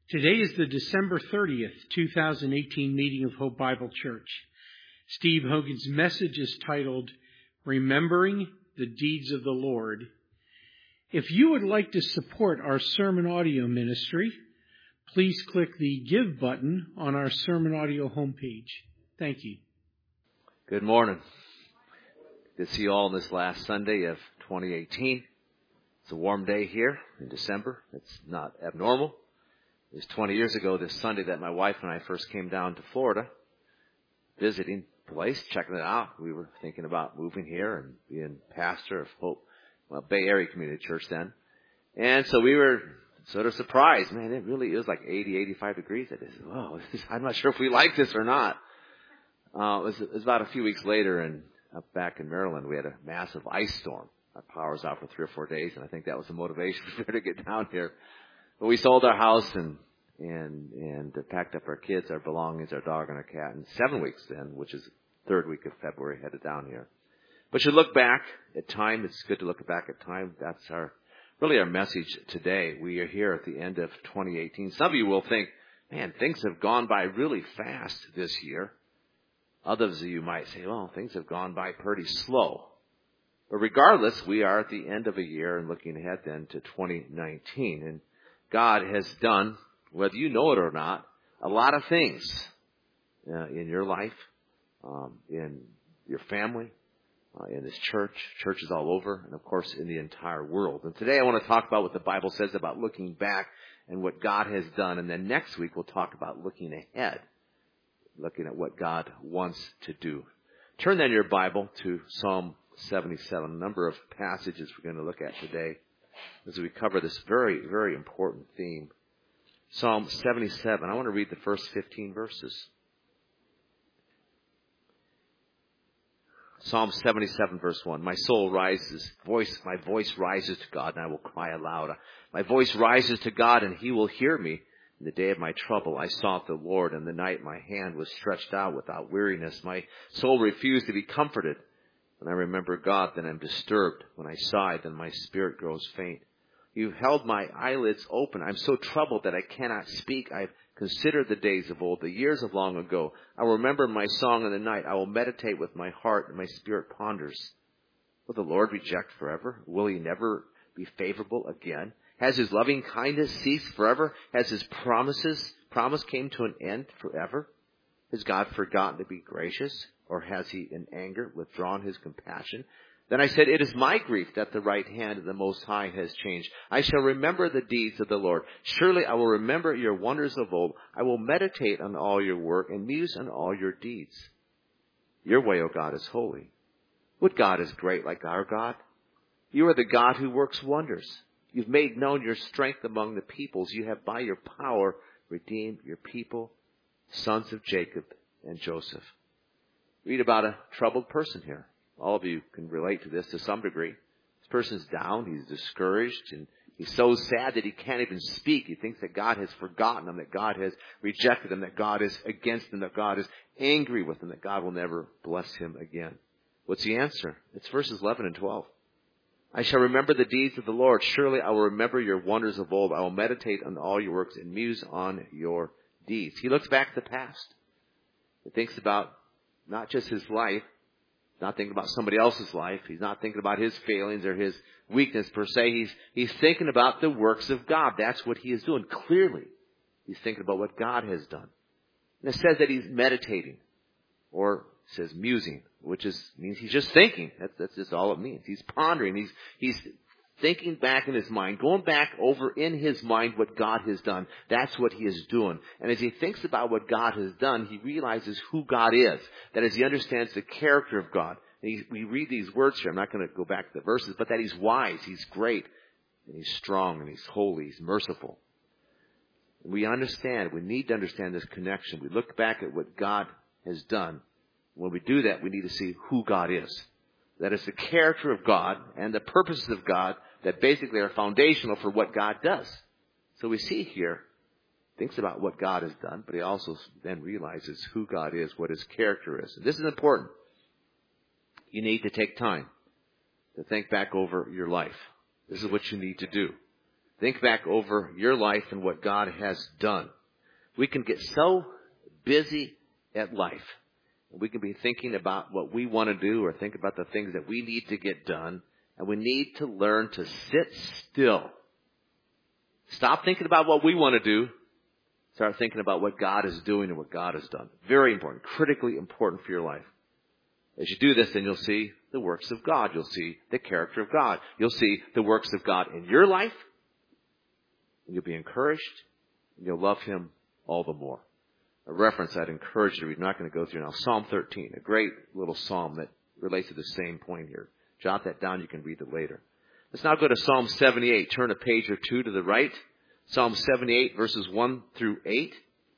Today is the December 30th, 2018 meeting of Hope Bible Church. Steve Hogan's message is titled, Remembering the Deeds of the Lord. If you would like to support our sermon audio ministry, please click the Give button on our sermon audio homepage. Thank you. Good morning. Good to see you all on this last Sunday of 2018. It's a warm day here in December. It's not abnormal. It was 20 years ago this Sunday that my wife and I first came down to Florida, visiting the place, checking it out. We were thinking about moving here and being pastor of Hope, Bay Area Community Church then. And so we were sort of surprised. Man, it really is like 80, 85 degrees. I said, whoa, I'm not sure if we like this or not. It was about a few weeks later, and up back in Maryland, we had a massive ice storm. Our power was out for 3 or 4 days, and I think that was the motivation for to get down here. But we sold our house and packed up our kids, our belongings, our dog, and our cat in 7 weeks then, which is third week of February, headed down here. But you look back at time. It's good to look back at time. That's really our message today. We are here at the end of 2018. Some of you will think, man, things have gone by really fast this year. Others of you might say, well, things have gone by pretty slow. But regardless, we are at the end of a year and looking ahead then to 2019. And God has done, whether you know it or not, a lot of things in your life, in your family, in this church, churches all over, and of course in the entire world. And today I want to talk about what the Bible says about looking back and what God has done. And then next week we'll talk about looking ahead, looking at what God wants to do. Turn then your Bible to Psalm 77, a number of passages we're going to look at today as we cover this very, very important theme. Psalm 77. I want to read the first 15 verses. Psalm 77, verse 1. My soul rises, my voice rises to God, and I will cry aloud. My voice rises to God, and he will hear me. In the day of my trouble, I sought the Lord. In the night, my hand was stretched out without weariness. My soul refused to be comforted. When I remember God, then I'm disturbed. When I sigh, then my spirit grows faint. You've held my eyelids open. I'm so troubled that I cannot speak. I've considered the days of old, the years of long ago. I will remember my song in the night. I will meditate with my heart, and my spirit ponders. Will the Lord reject forever? Will he never be favorable again? Has his loving kindness ceased forever? Has his promise came to an end forever? Has God forgotten to be gracious? Or has he in anger withdrawn his compassion? Then I said, it is my grief that the right hand of the Most High has changed. I shall remember the deeds of the Lord. Surely I will remember your wonders of old. I will meditate on all your work and muse on all your deeds. Your way, O God, is holy. What God is great like our God? You are the God who works wonders. You've made known your strength among the peoples. You have by your power redeemed your people, sons of Jacob and Joseph. Read about a troubled person here. All of you can relate to this to some degree. This person's down. He's discouraged, and he's so sad that he can't even speak. He thinks that God has forgotten him, that God has rejected him, that God is against him, that God is angry with him, that God will never bless him again. What's the answer? It's verses 11 and 12. I shall remember the deeds of the Lord. Surely I will remember your wonders of old. I will meditate on all your works and muse on your deeds. He looks back at the past. He thinks about not just his life, not thinking about somebody else's life. He's not thinking about his failings or his weakness per se. He's thinking about the works of God. That's what he is doing. Clearly, he's thinking about what God has done. And it says that he's meditating, or it says musing, which means he's just thinking. That's just all it means. He's pondering. He's thinking back in his mind, going back over in his mind what God has done. That's what he is doing. And as he thinks about what God has done, he realizes who God is. That as he understands the character of God. We read these words here. I'm not going to go back to the verses, but that he's wise, he's great, and he's strong, and he's holy, he's merciful. And we need to understand this connection. We look back at what God has done. When we do that, we need to see who God is. That is the character of God and the purposes of God that basically are foundational for what God does. So we see here, thinks about what God has done, but he also then realizes who God is, what his character is. And this is important. You need to take time to think back over your life. This is what you need to do. Think back over your life and what God has done. We can get so busy at life. We can be thinking about what we want to do or think about the things that we need to get done. And we need to learn to sit still. Stop thinking about what we want to do. Start thinking about what God is doing and what God has done. Very important, critically important for your life. As you do this, then you'll see the works of God. You'll see the character of God. You'll see the works of God in your life. And you'll be encouraged. And you'll love Him all the more. A reference I'd encourage you to read. I'm not going to go through now. Psalm 13, a great little psalm that relates to the same point here. Jot that down. You can read it later. Let's now go to Psalm 78. Turn a page or two to the right. Psalm 78, verses 1 through 8.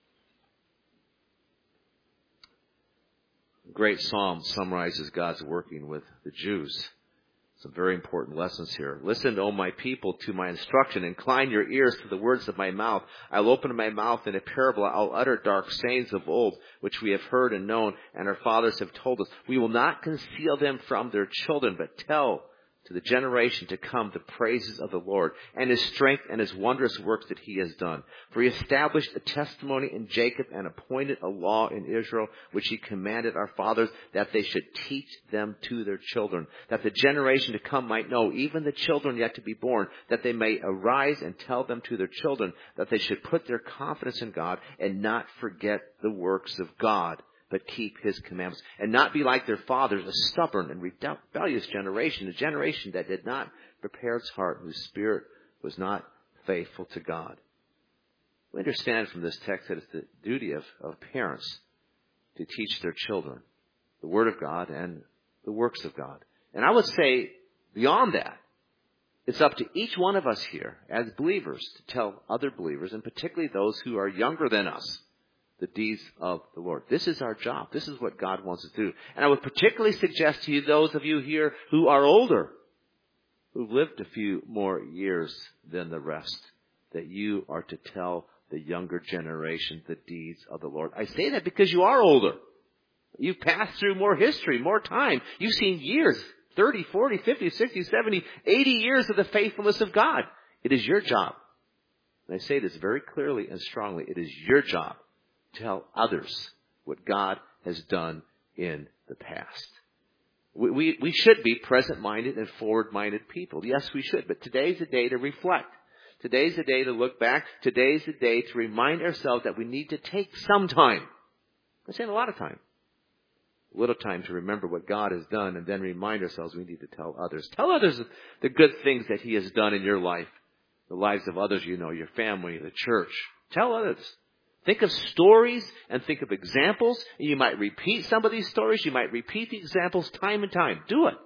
A great psalm summarizes God's working with the Jews. Some very important lessons here. Listen, O my people, to my instruction. Incline your ears to the words of my mouth. I'll open my mouth in a parable. I'll utter dark sayings of old, which we have heard and known, and our fathers have told us. We will not conceal them from their children, but tell to the generation to come the praises of the Lord and His strength and His wondrous works that He has done. For He established a testimony in Jacob and appointed a law in Israel, which He commanded our fathers that they should teach them to their children, that the generation to come might know, even the children yet to be born, that they may arise and tell them to their children, that they should put their confidence in God and not forget the works of God, but keep His commandments, and not be like their fathers, a stubborn and rebellious generation, a generation that did not prepare its heart, whose spirit was not faithful to God. We understand from this text that it's the duty of parents to teach their children the Word of God and the works of God. And I would say, beyond that, it's up to each one of us here as believers to tell other believers, and particularly those who are younger than us, the deeds of the Lord. This is our job. This is what God wants us to do. And I would particularly suggest to you, those of you here who are older, who've lived a few more years than the rest, that you are to tell the younger generation the deeds of the Lord. I say that because you are older. You've passed through more history, more time. You've seen years, 30, 40, 50, 60, 70, 80 years of the faithfulness of God. It is your job. And I say this very clearly and strongly. It is your job. Tell others what God has done in the past. We should be present-minded and forward-minded people. Yes, we should. But today's the day to reflect. Today's the day to look back. Today's the day to remind ourselves that we need to take some time. I'm saying a lot of time. A little time to remember what God has done, and then remind ourselves we need to tell others. Tell others the good things that He has done in your life, the lives of others you know, your family, the church. Tell others. Think of stories and think of examples. You might repeat some of these stories. You might repeat the examples time and time. Do it.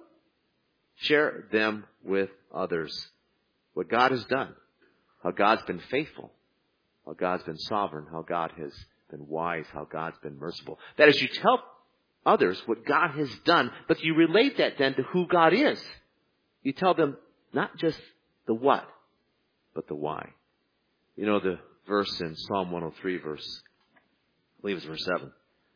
Share them with others. What God has done. How God's been faithful. How God's been sovereign. How God has been wise. How God's been merciful. That is, you tell others what God has done, but you relate that then to who God is. You tell them not just the what, but the why. You know, the verse in Psalm 103, I believe it's verse 7.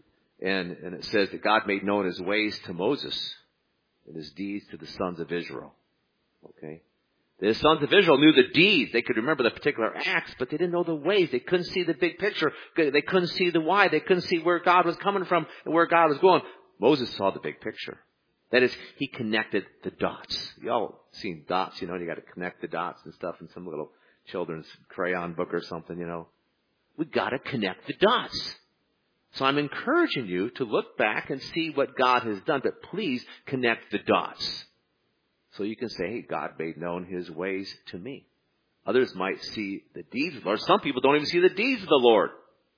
And it says that God made known His ways to Moses and His deeds to the sons of Israel. Okay? The sons of Israel knew the deeds. They could remember the particular acts, but they didn't know the ways. They couldn't see the big picture. They couldn't see the why. They couldn't see where God was coming from and where God was going. Moses saw the big picture. That is, he connected the dots. You all seen dots, you know, and you got to connect the dots and stuff in some little children's crayon book or something, you know. We've got to connect the dots. So I'm encouraging you to look back and see what God has done, but please connect the dots. So you can say, hey, God made known His ways to me. Others might see the deeds of the Lord. Some people don't even see the deeds of the Lord.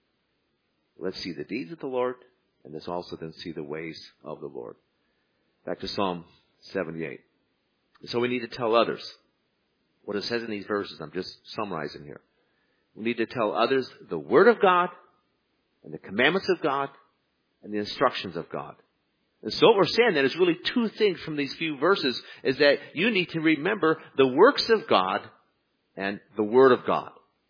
Let's see the deeds of the Lord, and let's also then see the ways of the Lord. Back to Psalm 78. So we need to tell others what it says in these verses. I'm just summarizing here. We need to tell others the Word of God and the commandments of God and the instructions of God. And so what we're saying then is really two things from these few verses is that you need to remember the works of God and the Word of God.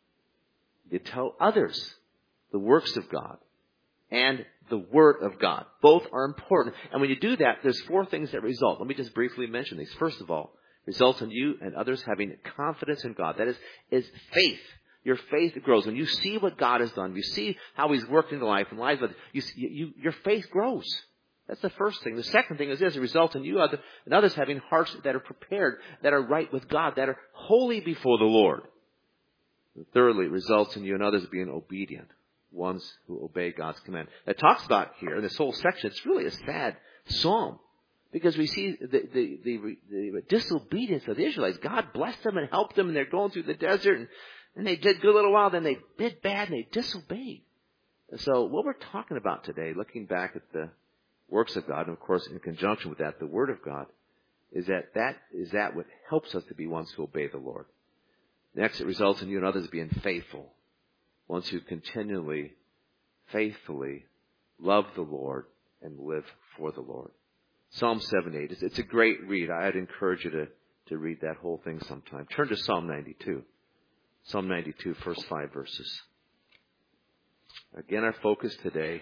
You tell others the works of God and the Word of God. Both are important. And when you do that, there's four things that result. Let me just briefly mention these. First of all, results in you and others having confidence in God. That is faith. Your faith grows. When you see what God has done, you see how He's worked in the life and lives of others, your faith grows. That's the first thing. The second thing is this: it results in you and others having hearts that are prepared, that are right with God, that are holy before the Lord. And thirdly, it results in you and others being obedient, ones who obey God's command. It talks about here in this whole section, it's really a sad psalm, because we see the disobedience of the Israelites. God blessed them and helped them, and they're going through the desert, and they did good a little while, then they did bad, and they disobeyed. And so what we're talking about today, looking back at the works of God, and of course in conjunction with that, the Word of God, is that what helps us to be ones who obey the Lord. Next, it results in you and others being faithful, ones who continually, faithfully love the Lord and live for the Lord. Psalm 78, it's a great read. I'd encourage you to read that whole thing sometime. Turn to Psalm 92. Psalm 92, first 5 verses. Again, our focus today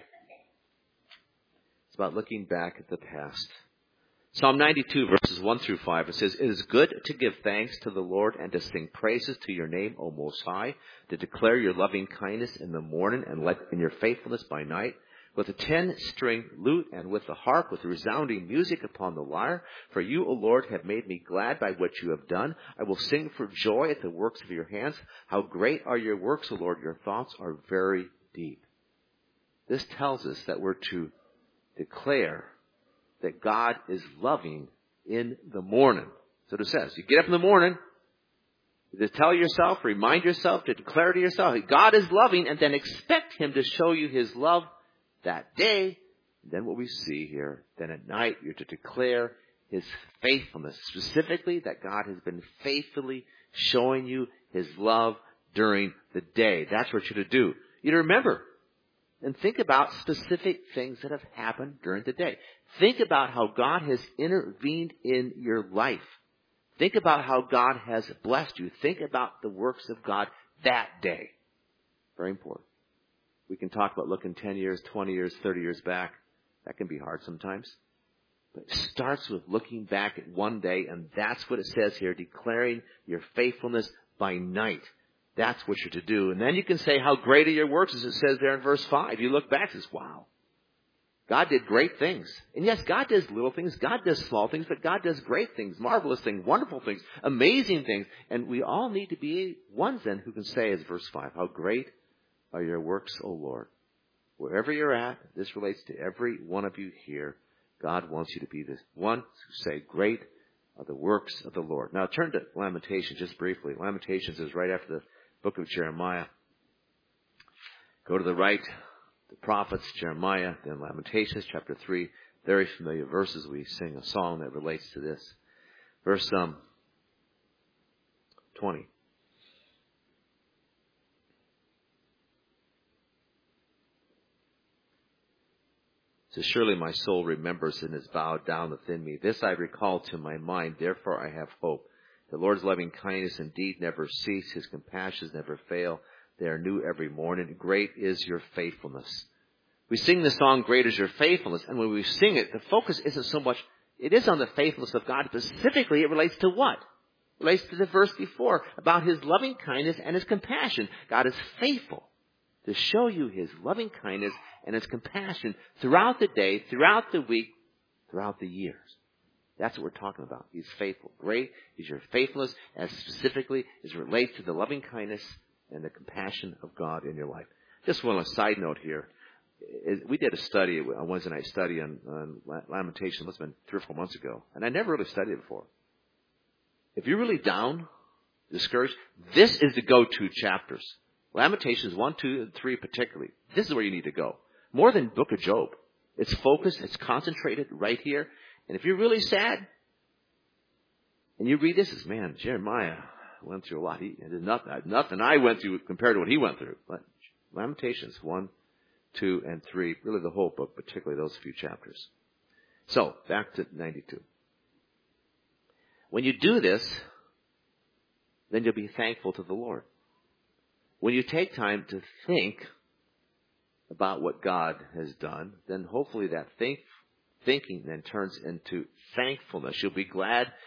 is about looking back at the past. Psalm 92, verses 1 through 5, it says, "It is good to give thanks to the Lord and to sing praises to your name, O Most High, to declare your loving kindness in the morning and in your faithfulness by night, with a 10-string lute and with the harp, with resounding music upon the lyre. For you, O Lord, have made me glad by what you have done. I will sing for joy at the works of your hands. How great are your works, O Lord, your thoughts are very deep." This tells us that we're to declare that God is loving in the morning. So it says, you get up in the morning, to tell yourself, remind yourself, to declare to yourself, God is loving, and then expect Him to show you His love that day. And then what we see here, then at night, you're to declare His faithfulness, specifically that God has been faithfully showing you His love during the day. That's what you're to do. You remember and think about specific things that have happened during the day. Think about how God has intervened in your life. Think about how God has blessed you. Think about the works of God that day. Very important. We can talk about looking 10 years, 20 years, 30 years back. That can be hard sometimes. But it starts with looking back at one day, and that's what it says here, declaring your faithfulness by night. That's what you're to do. And then you can say how great are your works, as it says there in verse 5. You look back and say, wow, God did great things. And yes, God does little things. God does small things, but God does great things, marvelous things, wonderful things, amazing things. And we all need to be ones then who can say, as verse 5, how great are your works, O Lord. Wherever you're at, this relates to every one of you here. God wants you to be this one who say, great are the works of the Lord. Now turn to Lamentations just briefly. Lamentations is right after the book of Jeremiah. Go to the right, the prophets, Jeremiah, then Lamentations chapter 3. Very familiar verses. We sing a song that relates to this. Verse 20. It says, surely my soul remembers and is bowed down within me. This I recall to my mind, therefore I have hope. The Lord's loving kindness indeed never cease. His compassions never fail. They are new every morning. Great is your faithfulness. We sing the song, great is your faithfulness. And when we sing it, the focus isn't so much, it is on the faithfulness of God. Specifically, it relates to what? It relates to the verse before about His loving kindness and His compassion. God is faithful to show you His loving kindness and His compassion throughout the day, throughout the week, throughout the years. That's what we're talking about. He's faithful. Great is your faithfulness, as specifically as it relates to the loving kindness and the compassion of God in your life. Just one side note here. We did a study, a Wednesday night study on Lamentations, must have been 3 or 4 months ago, and I never really studied it before. If you're really down, discouraged, this is the go-to chapters. Lamentations 1, 2, and 3 particularly. This is where you need to go. More than Book of Job. It's focused, it's concentrated right here. And if you're really sad, and you read this, as man, Jeremiah went through a lot. There's nothing I went through compared to what he went through. But Lamentations 1, 2, and 3, really the whole book, particularly those few chapters. So, back to 92. When you do this, then you'll be thankful to the Lord. When you take time to think about what God has done, then hopefully that thinking then turns into thankfulness. You'll be glad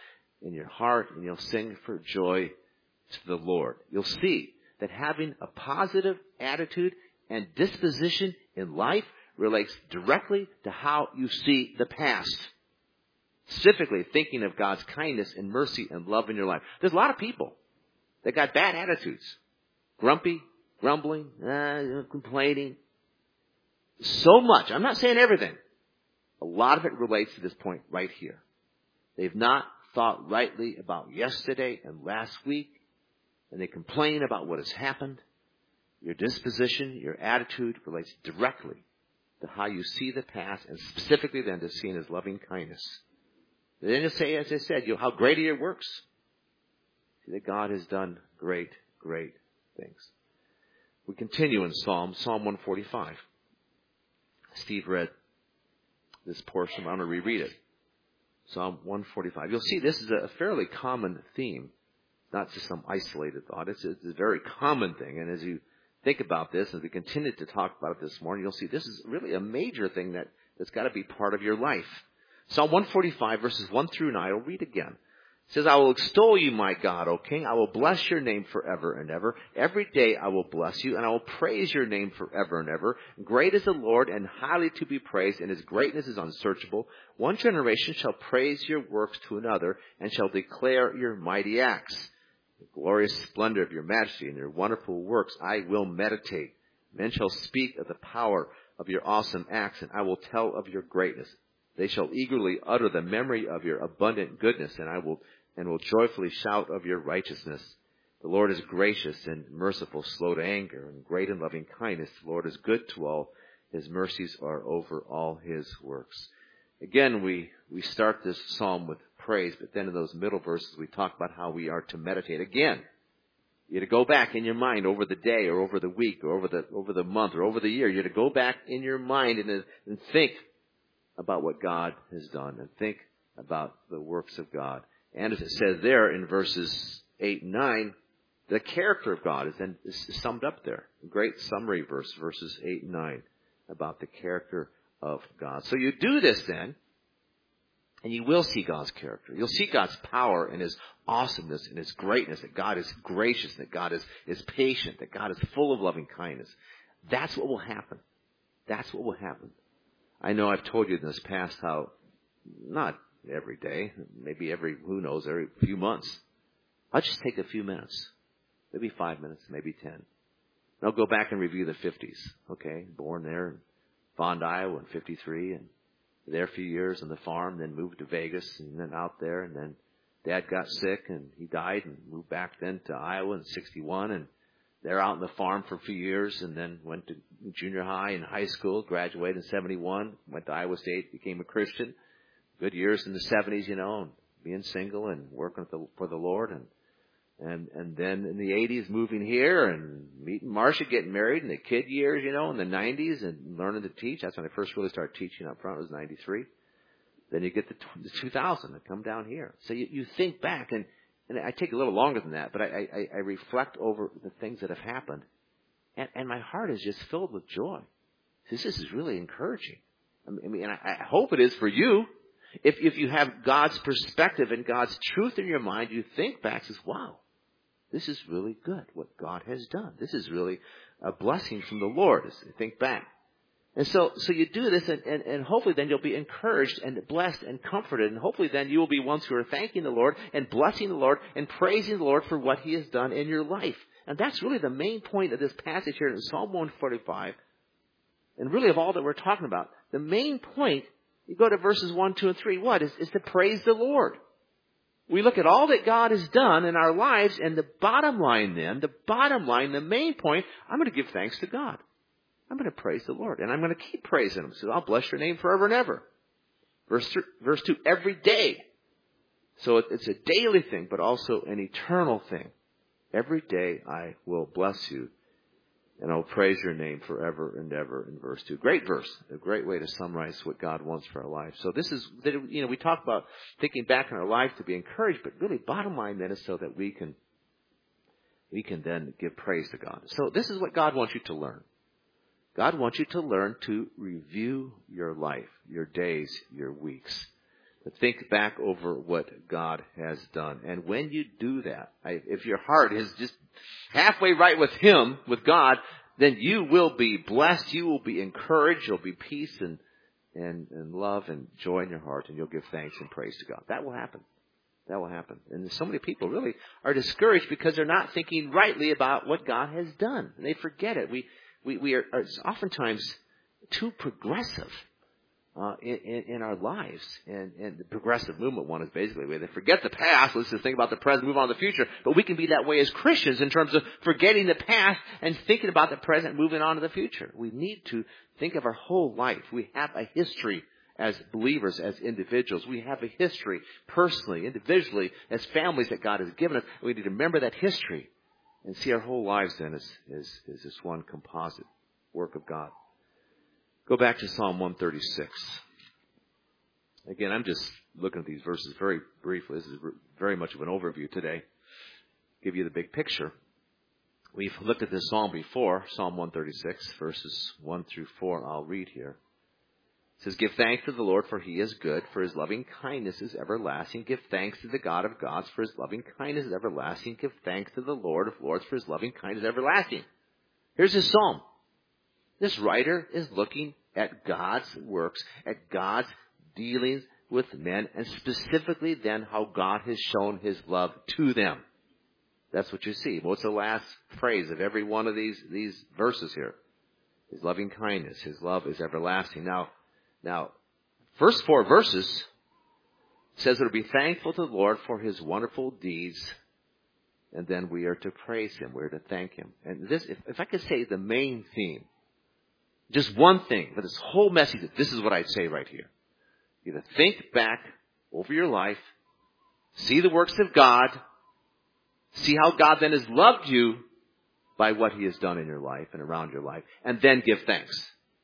in your heart, and you'll sing for joy to the Lord. You'll see that having a positive attitude and disposition in life relates directly to how you see the past. Specifically, thinking of God's kindness and mercy and love in your life. There's a lot of people that got bad attitudes. Grumpy, grumbling, complaining. So much. I'm not saying everything. A lot of it relates to this point right here. They've not thought rightly about yesterday and last week, and they complain about what has happened. Your disposition, your attitude relates directly to how you see the past, and specifically then to seeing His loving kindness. Then you'll say, as I said, how great are your works. See that God has done great, great things. We continue in Psalm 145. Steve read this portion. I'm going to reread it. Psalm 145. You'll see this is a fairly common theme. Not just some isolated thought. It's a very common thing. And as you think about this, as we continue to talk about it this morning, you'll see this is really a major thing that's got to be part of your life. Psalm 145, verses 1 through 9. I'll read again. It says, I will extol you, my God, O King. I will bless your name forever and ever. Every day I will bless you, and I will praise your name forever and ever. Great is the Lord, and highly to be praised, and His greatness is unsearchable. One generation shall praise your works to another, and shall declare your mighty acts. The glorious splendor of your majesty and your wonderful works I will meditate. Men shall speak of the power of your awesome acts, and I will tell of your greatness. They shall eagerly utter the memory of your abundant goodness, and will joyfully shout of your righteousness. The Lord is gracious and merciful, slow to anger, and great in loving kindness. The Lord is good to all. His mercies are over all His works. Again, we start this psalm with praise, but then in those middle verses we talk about how we are to meditate. Again, you're to go back in your mind over the day or over the week or over the month or over the year. You're to go back in your mind and think about what God has done and think about the works of God. And as it says there in verses 8 and 9, the character of God is summed up there. A great summary verse, verses 8 and 9, about the character of God. So you do this then, and you will see God's character. You'll see God's power and His awesomeness and His greatness, that God is gracious, that God is patient, that God is full of loving kindness. That's what will happen. That's what will happen. I know I've told you in this past how, not every day, maybe every few months, I'll just take a few minutes, maybe 5 minutes, maybe 10. And I'll go back and review the 50s, okay? Born there in Fond, Iowa in 53, and there a few years on the farm, then moved to Vegas, and then out there, and then Dad got sick, and he died, and moved back then to Iowa in 61, and they're out on the farm for a few years, and then went to junior high and high school, graduated in 71, went to Iowa State, became a Christian. Good years in the 70s, and being single and working for the Lord. And then in the 80s, moving here and meeting Marcia, getting married, in the kid years, in the 90s, and learning to teach. That's when I first really started teaching up front. It was 93. Then you get the 2000 and come down here. So you think back, and I take a little longer than that, but I reflect over the things that have happened. And my heart is just filled with joy. This is really encouraging. I mean, I hope it is for you. If you have God's perspective and God's truth in your mind, you think back and says, wow, this is really good what God has done. This is really a blessing from the Lord as you think back. And so you do this, and hopefully then you'll be encouraged and blessed and comforted. And hopefully then you will be ones who are thanking the Lord and blessing the Lord and praising the Lord for what He has done in your life. And that's really the main point of this passage here in Psalm 145. And really of all that we're talking about, the main point, you go to verses 1, 2, and 3, what? Is to praise the Lord. We look at all that God has done in our lives, and the bottom line, the main point, I'm going to give thanks to God. I'm going to praise the Lord, and I'm going to keep praising Him. So I'll bless your name forever and ever. Verse 2, every day. So it's a daily thing, but also an eternal thing. Every day I will bless you, and I'll praise your name forever and ever in verse 2. Great verse. A great way to summarize what God wants for our life. So this is, we talk about thinking back in our life to be encouraged, but really bottom line then is so that we can then give praise to God. So this is what God wants you to learn. God wants you to learn to review your life, your days, your weeks. Think back over what God has done. And when you do that, if your heart is just halfway right with Him, with God, then you will be blessed. You will be encouraged. You'll be peace and love and joy in your heart. And you'll give thanks and praise to God. That will happen. That will happen. And so many people really are discouraged because they're not thinking rightly about what God has done. And they forget it. We are oftentimes too progressive in our lives. And the progressive movement one is basically where they forget the past. Let's just think about the present, move on to the future. But we can be that way as Christians in terms of forgetting the past and thinking about the present, moving on to the future. We need to think of our whole life. We have a history as believers, as individuals. We have a history personally, individually, as families that God has given us. We need to remember that history and see our whole lives then as this one composite work of God. Go back to Psalm 136. Again, I'm just looking at these verses very briefly. This is very much of an overview today. Give you the big picture. We've looked at this psalm before, Psalm 136, verses 1 through 4. I'll read here. It says, "Give thanks to the Lord, for He is good, for His loving kindness is everlasting. Give thanks to the God of gods, for His loving kindness is everlasting. Give thanks to the Lord of lords, for His loving kindness is everlasting." Here's his psalm. This writer is looking at God's works, at God's dealings with men, and specifically then how God has shown His love to them. That's what you see. What's the last phrase of every one of these verses here? His loving kindness, His love is everlasting. Now, first 4 verses says that we be thankful to the Lord for His wonderful deeds, and then we are to praise Him. We're to thank Him. And this, if I could say the main theme, just one thing for this whole message, this is what I'd say right here. You to think back over your life, see the works of God, see how God then has loved you by what He has done in your life and around your life, and then give thanks.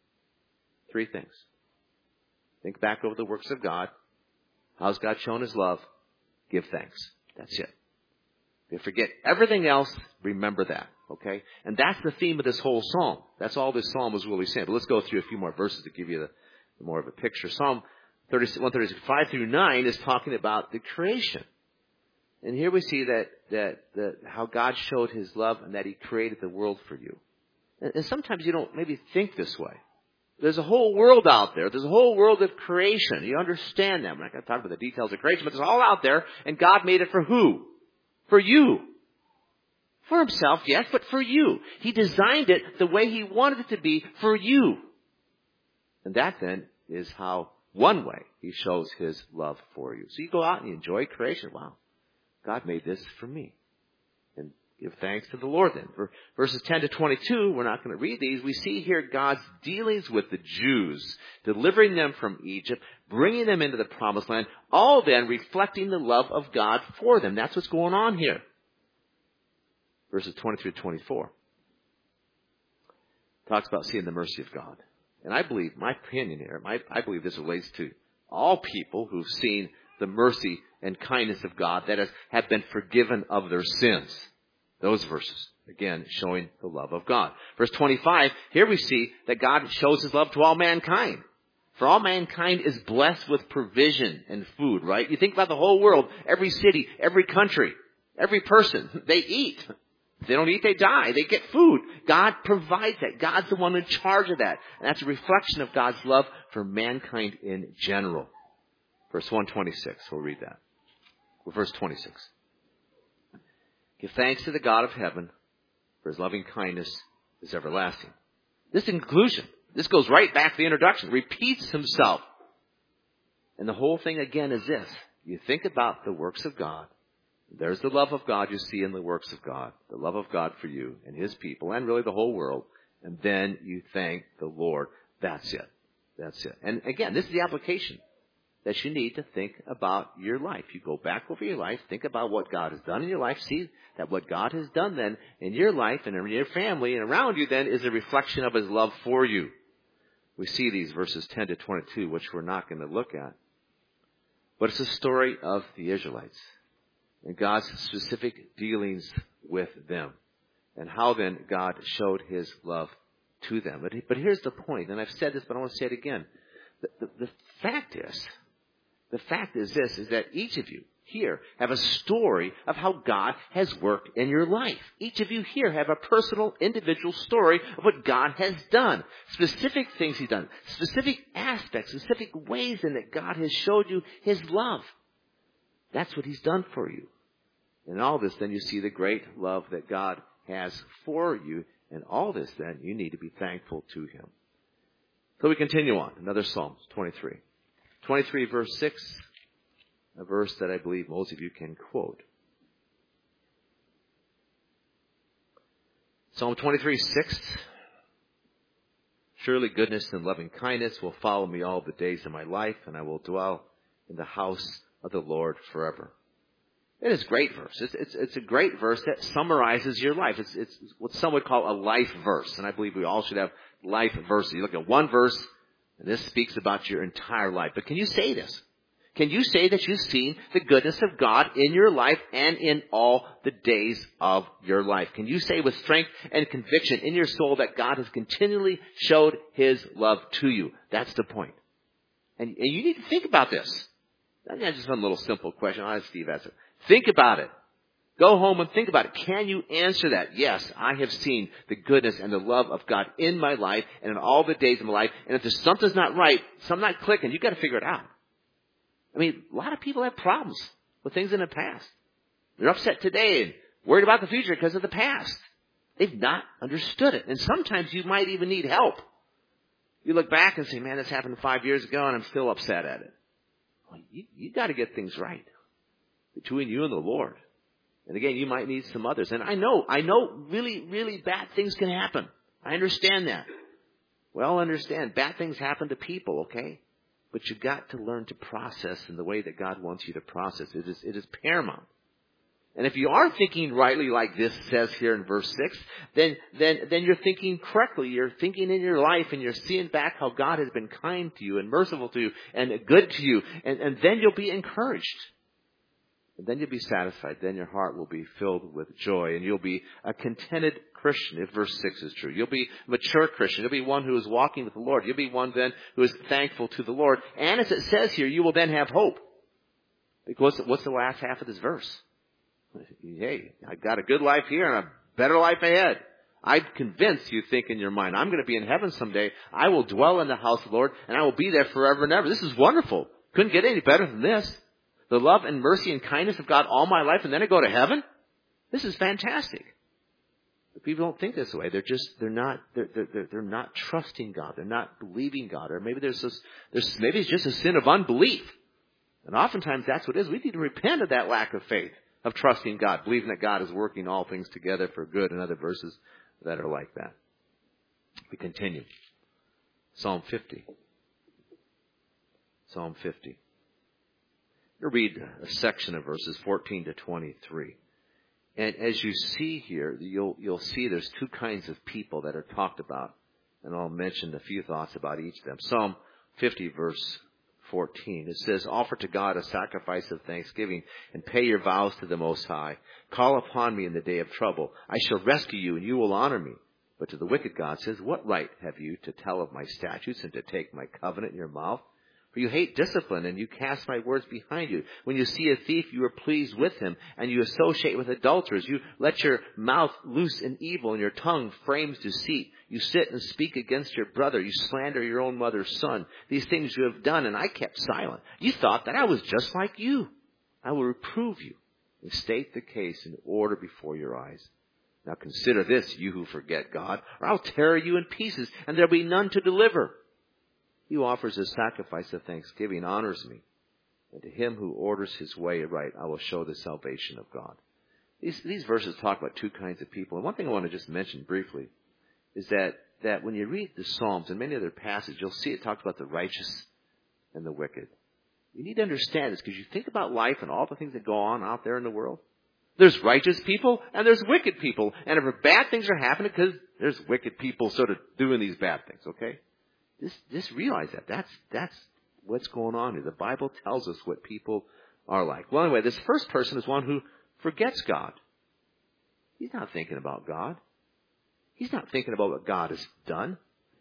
3 things. Think back over the works of God. How's God shown His love? Give thanks. That's it. If you forget everything else, remember that. Okay? And that's the theme of this whole psalm. That's all this psalm was really saying. But let's go through a few more verses to give you the more of a picture. Psalm 135 through 9 is talking about the creation. And here we see that how God showed His love and that He created the world for you. And sometimes you don't maybe think this way. There's a whole world out there. There's a whole world of creation. You understand that. I'm not going to talk about the details of creation, but it's all out there. And God made it for who? For you. For Himself, yes, but for you. He designed it the way He wanted it to be for you. And that then is how, one way, He shows His love for you. So you go out and you enjoy creation. Wow, God made this for me. And give thanks to the Lord then. For verses 10 to 22, we're not going to read these. We see here God's dealings with the Jews, delivering them from Egypt, bringing them into the promised land, all then reflecting the love of God for them. That's what's going on here. Verses 23 to 24 talks about seeing the mercy of God. And I believe, my opinion here, I believe this relates to all people who've seen the mercy and kindness of God that have been forgiven of their sins. Those verses, again, showing the love of God. Verse 25, here we see that God shows His love to all mankind. For all mankind is blessed with provision and food, right? You think about the whole world, every city, every country, every person, they eat. If they don't eat, they die. They get food. God provides that. God's the one in charge of that. And that's a reflection of God's love for mankind in general. Verse 126, we'll read that. Verse 26. Give thanks to the God of heaven, for His loving kindness is everlasting. This conclusion, this goes right back to the introduction, repeats Himself. And the whole thing again is this. You think about the works of God. There's the love of God you see in the works of God. The love of God for you and His people and really the whole world. And then you thank the Lord. That's it. That's it. And again, this is the application that you need to think about your life. You go back over your life, think about what God has done in your life, see that what God has done then in your life and in your family and around you then is a reflection of His love for you. We see these verses 10 to 22, which we're not going to look at. But it's a story of the Israelites and God's specific dealings with them and how then God showed His love to them. But here's the point, and I've said this, but I want to say it again. The fact is The fact is this, is that each of you here have a story of how God has worked in your life. Each of you here have a personal, individual story of what God has done. Specific things He's done. Specific aspects, specific ways in that God has showed you His love. That's what He's done for you. In all this, then, you see the great love that God has for you. And all this, then, you need to be thankful to Him. So we continue on. Another Psalm, 23. 23 verse 6, a verse that I believe most of you can quote. Psalm 23, 6. Surely goodness and loving kindness will follow me all the days of my life, and I will dwell in the house of the Lord forever. It is a great verse. It's a great verse that summarizes your life. It's what some would call a life verse. And I believe we all should have life verses. You look at one verse, and this speaks about your entire life. But can you say this? Can you say that you've seen the goodness of God in your life and in all the days of your life? Can you say with strength and conviction in your soul that God has continually showed His love to you? That's the point. And you need to think about this. That's not just one little simple question. I'll have Steve ask it. Think about it. Go home and think about it. Can you answer that? Yes, I have seen the goodness and the love of God in my life and in all the days of my life. And if there's something's not right, something not clicking, you've got to figure it out. I mean, a lot of people have problems with things in the past. They're upset today and worried about the future because of the past. They've not understood it. And sometimes you might even need help. You look back and say, man, this happened 5 years ago and I'm still upset at it. Well, you got to get things right between you and the Lord. And again, you might need some others. And I know really, really bad things can happen. I understand that. Well, understand, bad things happen to people, okay? But you've got to learn to process in the way that God wants you to process. It is paramount. And if you are thinking rightly like this says here in verse 6, then you're thinking correctly. You're thinking in your life and you're seeing back how God has been kind to you and merciful to you and good to you. And then you'll be encouraged. And then you'll be satisfied. Then your heart will be filled with joy. And you'll be a contented Christian, if verse 6 is true. You'll be a mature Christian. You'll be one who is walking with the Lord. You'll be one then who is thankful to the Lord. And as it says here, you will then have hope. Because what's the last half of this verse? Hey, I've got a good life here and a better life ahead. I'm convinced you think in your mind, I'm going to be in heaven someday. I will dwell in the house of the Lord and I will be there forever and ever. This is wonderful. Couldn't get any better than this. The love and mercy and kindness of God all my life and then I go to heaven? This is fantastic. But people don't think this way. They're not trusting God. They're not believing God. Or maybe maybe it's just a sin of unbelief. And oftentimes that's what it is. We need to repent of that lack of faith, of trusting God, believing that God is working all things together for good, and other verses that are like that. We continue. Psalm 50. Psalm 50. We'll read a section of verses 14 to 23. And as you see here, you'll see there's two kinds of people that are talked about. And I'll mention a few thoughts about each of them. Psalm 50, verse 14. It says, offer to God a sacrifice of thanksgiving and pay your vows to the Most High. Call upon me in the day of trouble. I shall rescue you and you will honor me. But to the wicked God says, what right have you to tell of my statutes and to take my covenant in your mouth? For you hate discipline and you cast my words behind you. When you see a thief, you are pleased with him and you associate with adulterers. You let your mouth loose in evil and your tongue frames deceit. You sit and speak against your brother. You slander your own mother's son. These things you have done and I kept silent. You thought that I was just like you. I will reprove you and state the case in order before your eyes. Now consider this, you who forget God, or I'll tear you in pieces and there'll be none to deliver. He who offers a sacrifice of thanksgiving honors me. And to him who orders his way aright, I will show the salvation of God. These verses talk about two kinds of people. And one thing I want to just mention briefly is that when you read the Psalms and many other passages, you'll see it talks about the righteous and the wicked. You need to understand this because you think about life and all the things that go on out there in the world. There's righteous people and there's wicked people. And if bad things are happening, because there's wicked people sort of doing these bad things, okay? Just realize that. That's what's going on here. The Bible tells us what people are like. Well, anyway, this first person is one who forgets God. He's not thinking about God. He's not thinking about what God has done.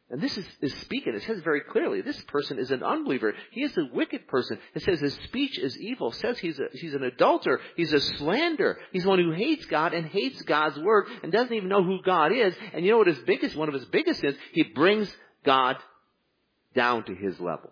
And this is speaking. It says very clearly, this person is an unbeliever. He is a wicked person. It says his speech is evil. It says he's an adulterer. He's a slanderer. He's one who hates God and hates God's word and doesn't even know who God is. And you know what one of his biggest sins? He brings God down to his level.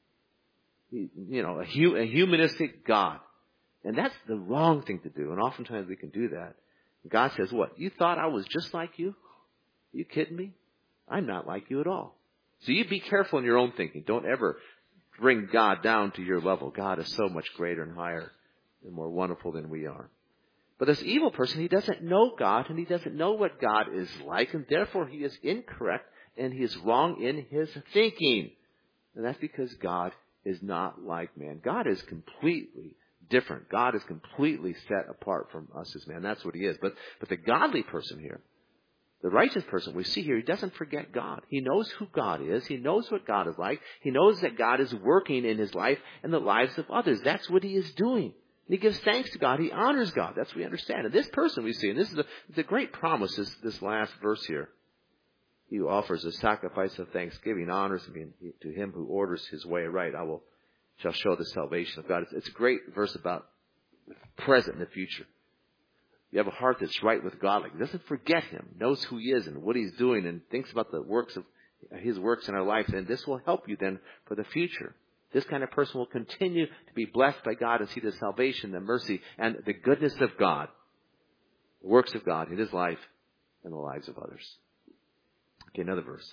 A humanistic God. And that's the wrong thing to do. And oftentimes we can do that. God says, what? You thought I was just like you? Are you kidding me? I'm not like you at all. So you be careful in your own thinking. Don't ever bring God down to your level. God is so much greater and higher and more wonderful than we are. But this evil person, he doesn't know God and he doesn't know what God is like, and therefore he is incorrect and he is wrong in his thinking. And that's because God is not like man. God is completely different. God is completely set apart from us as man. That's what he is. But the godly person here, the righteous person we see here, he doesn't forget God. He knows who God is. He knows what God is like. He knows that God is working in his life and the lives of others. That's what he is doing. And he gives thanks to God. He honors God. That's what we understand. And this person we see, and this is the great promise, this last verse here. He who offers a sacrifice of thanksgiving honors me, and to him who orders his way right, shall show the salvation of God. It's a great verse about the present and the future. You have a heart that's right with God, like doesn't forget him, knows who he is and what he's doing, and thinks about the works of his works in our life. And this will help you then for the future. This kind of person will continue to be blessed by God and see the salvation, the mercy, and the goodness of God, the works of God in his life and the lives of others. Okay, another verse.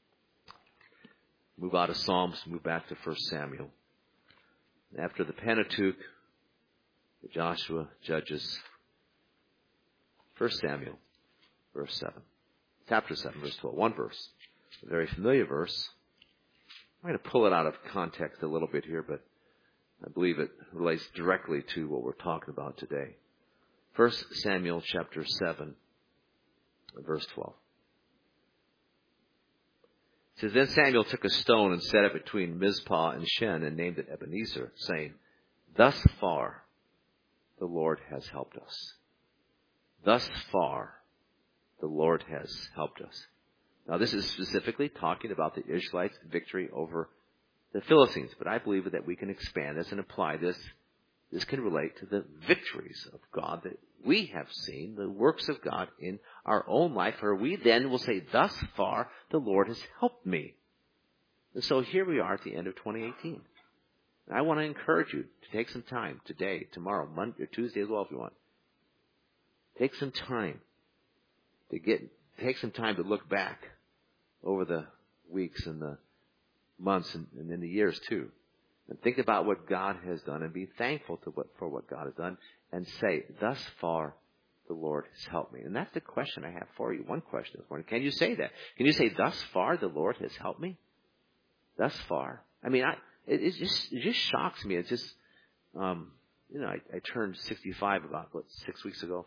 Move out of Psalms, move back to 1 Samuel. After the Pentateuch, Joshua, Judges, 1 Samuel, verse 7. Chapter 7, verse 12. One verse. A very familiar verse. I'm going to pull it out of context a little bit here, but I believe it relates directly to what we're talking about today. 1 Samuel chapter 7, verse 12. It says, Then Samuel took a stone and set it between Mizpah and Shen and named it Ebenezer, saying, Thus far the Lord has helped us. Thus far, the Lord has helped us. Now, this is specifically talking about the Israelites' victory over the Philistines, but I believe that we can expand this and apply this. This can relate to the victories of God that we have seen, the works of God in our own life, where we then will say, thus far, the Lord has helped me. And so here we are at the end of 2018. And I want to encourage you to take some time today, tomorrow, Monday, or Tuesday as well if you want. Take some time to look back over the weeks and the months and in the years too. And think about what God has done and be thankful for what God has done and say, thus far the Lord has helped me. And that's the question I have for you. One question this morning. Can you say that? Can you say, thus far the Lord has helped me? Thus far. I mean, it just shocks me. It's just, I turned 65 about, 5 weeks ago.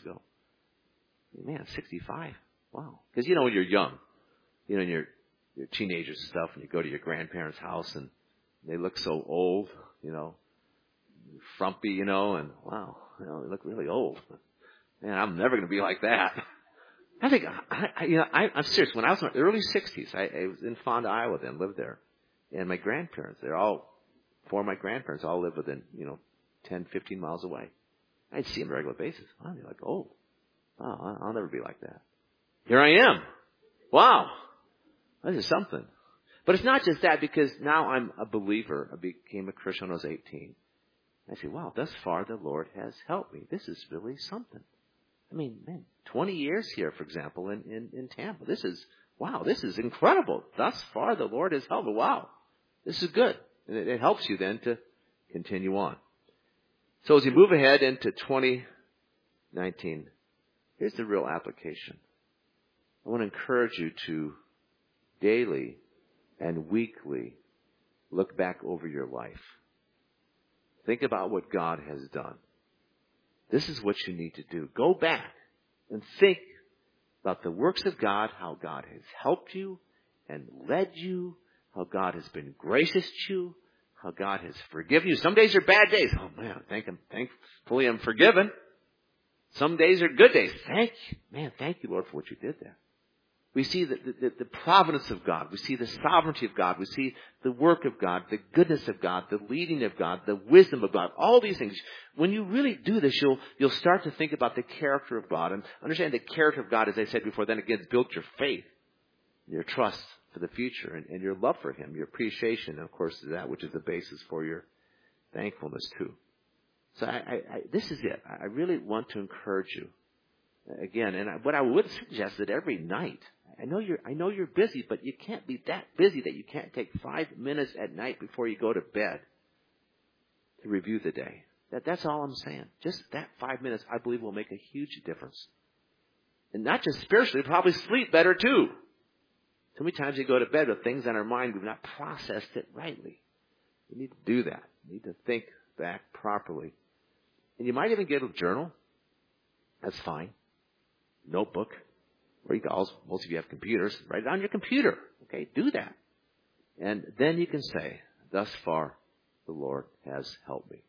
Man, 65. Wow. Because, when you're young, and you're teenagers and stuff, and you go to your grandparents' house, and they look so old, frumpy, and wow, they look really old. Man, I'm never going to be like that. I think, I'm serious. When I was in my early 60s, I was in Fonda, Iowa then, lived there. And my grandparents, four of my grandparents all live within, 10, 15 miles away. I'd see them on a regular basis. Wow, they're like, oh, wow, I'll never be like that. Here I am. Wow. This is something. But it's not just that, because now I'm a believer. I became a Christian when I was 18. I say, wow, thus far the Lord has helped me. This is really something. I mean, man, 20 years here, for example, in Tampa. This is incredible. Thus far the Lord has helped me. Wow, this is good. And it helps you then to continue on. So as you move ahead into 2019, here's the real application. I want to encourage you to daily and weekly look back over your life. Think about what God has done. This is what you need to do. Go back and think about the works of God, how God has helped you and led you, how God has been gracious to you, how God has forgiven you. Some days are bad days. Oh man, thankfully I'm forgiven. Some days are good days. Thank you, Lord, for what you did there. We see the providence of God. We see the sovereignty of God. We see the work of God, the goodness of God, the leading of God, the wisdom of God. All these things. When you really do this, you'll start to think about the character of God and understand the character of God, as I said before, then again, built your faith, your trust for the future, and your love for Him, your appreciation, of course, is that which is the basis for your thankfulness too. So this is it. I really want to encourage you again, and what I would suggest that every night. I know you're busy, but you can't be that busy that you can't take 5 minutes at night before you go to bed to review the day. That's all I'm saying. Just that 5 minutes, I believe, will make a huge difference. And not just spiritually, probably sleep better too. Too many times we go to bed with things on our mind, we've not processed it rightly. We need to do that. We need to think back properly. And you might even get a journal. That's fine. Notebook. Or you can also, most of you have computers, write it on your computer. Okay, do that. And then you can say, thus far, the Lord has helped me.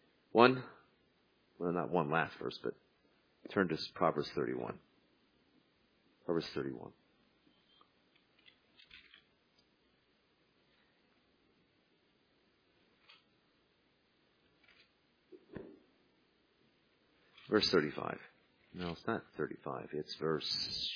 Not one last verse, but turn to Proverbs 31. Proverbs 31. Verse 35. No, it's not 35. It's verse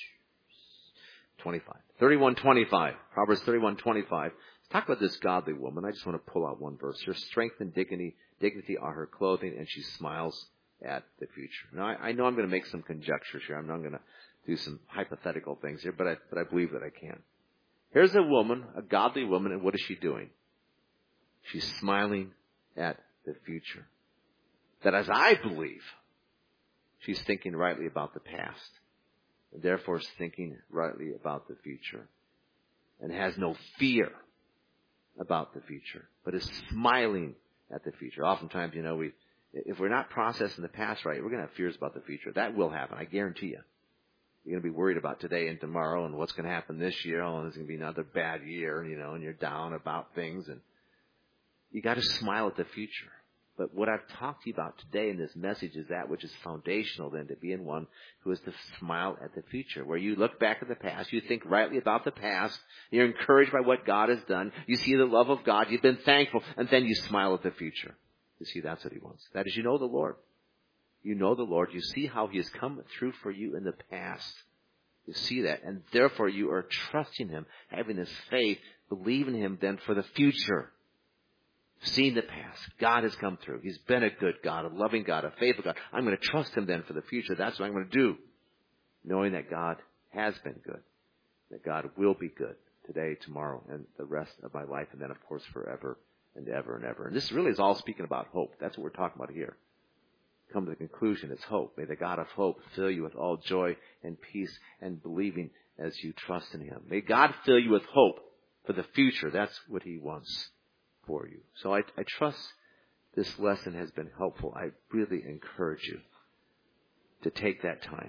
25. 31:25. Proverbs 31:25. Let's talk about this godly woman. I just want to pull out one verse. Her strength and dignity are her clothing, and she smiles at the future. Now, I know I'm going to make some conjectures here. I'm not going to do some hypothetical things here, but I believe that I can. Here's a woman, a godly woman, and what is she doing? She's smiling at the future. That, as I believe, she's thinking rightly about the past, and therefore is thinking rightly about the future, and has no fear about the future, but is smiling at the future. Oftentimes, if we're not processing the past right, we're going to have fears about the future. That will happen, I guarantee you. You're going to be worried about today and tomorrow and what's going to happen this year. Oh, it's going to be another bad year, and you're down about things, and you got to smile at the future. But what I've talked to you about today in this message is that which is foundational then to being one who is to smile at the future, where you look back at the past, you think rightly about the past, you're encouraged by what God has done, you see the love of God, you've been thankful, and then you smile at the future. You see, that's what He wants. That is, you know the Lord. You know the Lord. You see how He has come through for you in the past. You see that, and therefore you are trusting Him, having this faith, believing Him then for the future. Seen the past. God has come through. He's been a good God, a loving God, a faithful God. I'm going to trust Him then for the future. That's what I'm going to do. Knowing that God has been good. That God will be good today, tomorrow, and the rest of my life. And then, of course, forever and ever and ever. And this really is all speaking about hope. That's what we're talking about here. Come to the conclusion. It's hope. May the God of hope fill you with all joy and peace and believing as you trust in Him. May God fill you with hope for the future. That's what He wants for you. So I trust this lesson has been helpful. I really encourage you to take that time.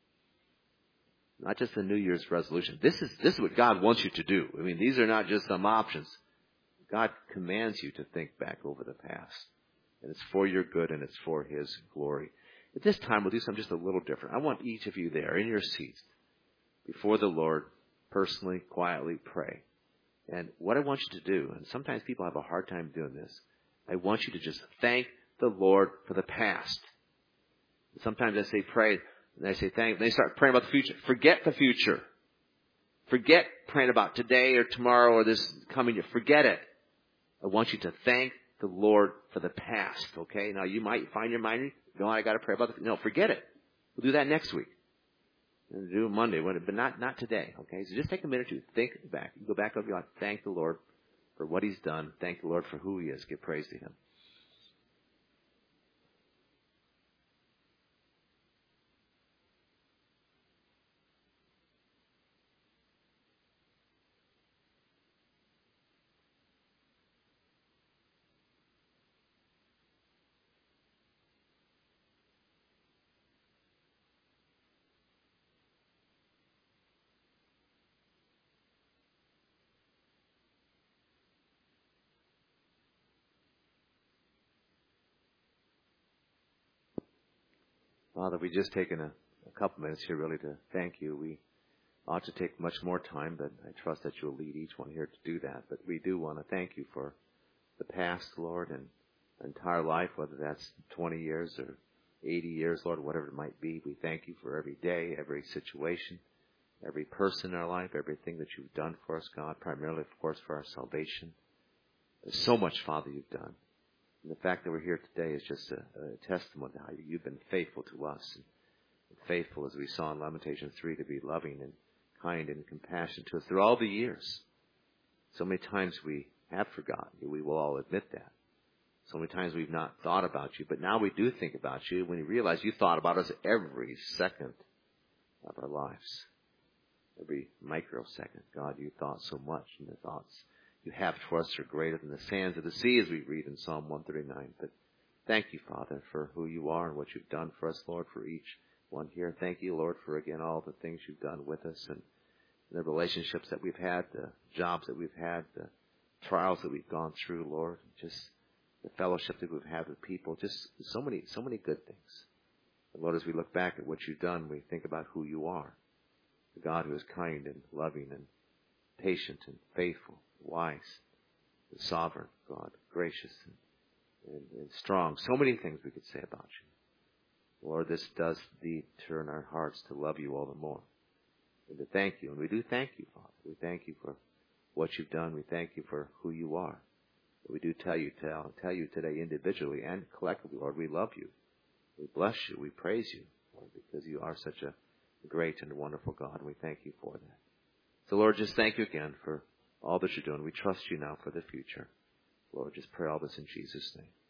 Not just a New Year's resolution. This is what God wants you to do. I mean, these are not just some options. God commands you to think back over the past. And it's for your good and it's for His glory. At this time, we'll do something just a little different. I want each of you there in your seats before the Lord, personally, quietly pray. And what I want you to do, and sometimes people have a hard time doing this, I want you to just thank the Lord for the past. Sometimes I say pray, and I say thank, and they start praying about the future. Forget the future. Forget praying about today or tomorrow or this coming year. Forget it. I want you to thank the Lord for the past, okay? Now, you might find your mind, I got to pray about no, forget it. We'll do that next week. And do it Monday, but not today, okay? So just take a minute to think back. You go back over your life. Thank the Lord for what He's done. Thank the Lord for who He is. Give praise to Him. Father, we've just taken a couple minutes here really to thank You. We ought to take much more time, but I trust that you'll lead each one here to do that. But we do want to thank you for the past, Lord, and entire life, whether that's 20 years or 80 years, Lord, whatever it might be. We thank you for every day, every situation, every person in our life, everything that you've done for us, God, primarily, of course, for our salvation. There's so much, Father, you've done. And the fact that we're here today is just a testament to how you've been faithful to us, and faithful, as we saw in Lamentations 3, to be loving and kind and compassionate to us through all the years. So many times we have forgotten you. We will all admit that. So many times we've not thought about you, but now we do think about you when you realize you thought about us every second of our lives. Every microsecond. God, you thought so much, and the thoughts you have for us are greater than the sands of the sea, as we read in Psalm 139. But thank you, Father, for who you are and what you've done for us, Lord, for each one here. Thank you, Lord, for, again, all the things you've done with us and the relationships that we've had, the jobs that we've had, the trials that we've gone through, Lord, just the fellowship that we've had with people, just so many good things. And Lord, as we look back at what you've done, we think about who you are, the God who is kind and loving and patient and faithful, wise, and sovereign, God, gracious and strong. So many things we could say about you. Lord, this does indeed turn our hearts to love you all the more and to thank you. And we do thank you, Father. We thank you for what you've done. We thank you for who you are. We do tell you today individually and collectively, Lord, we love you. We bless you. We praise you, Lord, because you are such a great and wonderful God, and we thank you for that. So, Lord, just thank you again for all that you're doing. We trust you now for the future. Lord, just pray all this in Jesus' name.